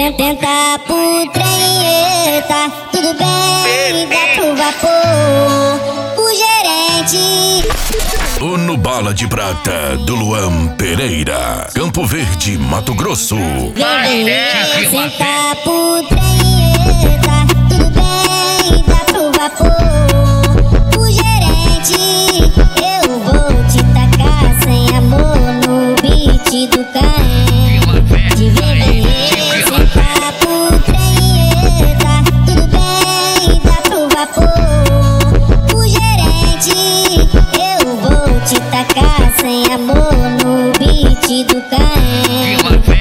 Tenta pro trem, eita, tudo bem, dá pro vapor, o gerente. O No Bala de Prata, do Luan Pereira, Campo Verde, Mato Grosso. Senta pro trem, eita, tudo bem, dá pro vapor, o gerente. Eu vou te tacar sem amor no beat do Caen. Senta pro trem, eita, tudo bem, dá pro vapor, o gerente. Eu vou te tacar sem amor no beat do Caen.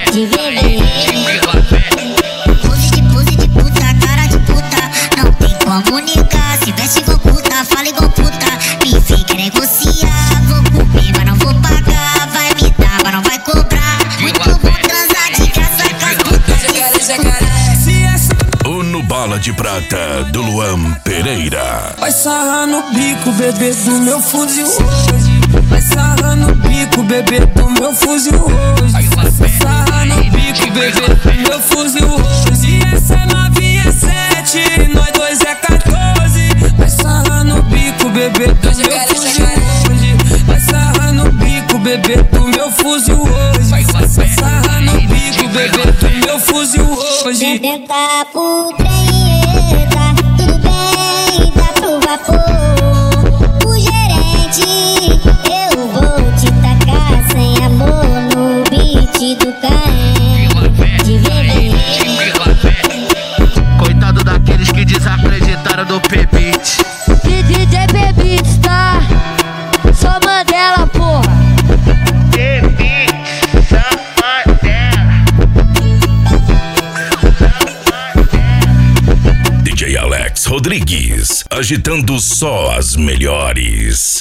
Pose de puta, cara de puta, não tem como negar. Se veste igual puta, fala igual puta, me vem quer negociar. Vou comer, mas não vou pagar, vai me dar, mas não vai cobrar. Muito bom transar de graça com as putas. O No Bala de Prata, do Luan Pereira. Vai sarrar no bico, bebê, do meu fuzil hoje. Vai sarrar no bico, bebê, do meu fuzil hoje. Vai sarrar no bico, bebê, do meu fuzil hoje. E essa novinha é 7, nós dois é 14. Vai sarrar no bico, bebê, do meu fuzil hoje. Vai sarrar no bico, bebê, do meu fuzil hoje. Vai sarrar no bico, bebê, do meu fuzil hoje. Tenta pro trem, eita, tudo bem, dá pro vapor, o gerente. Eu vou te tacar sem amor no beat do Caen. Coitado daqueles que desacreditaram do P-Beat. DJ P-Beat, tá? Só Mandela, porra. P-Beat, safadela. DJ Alex Rodrigues, agitando só as melhores.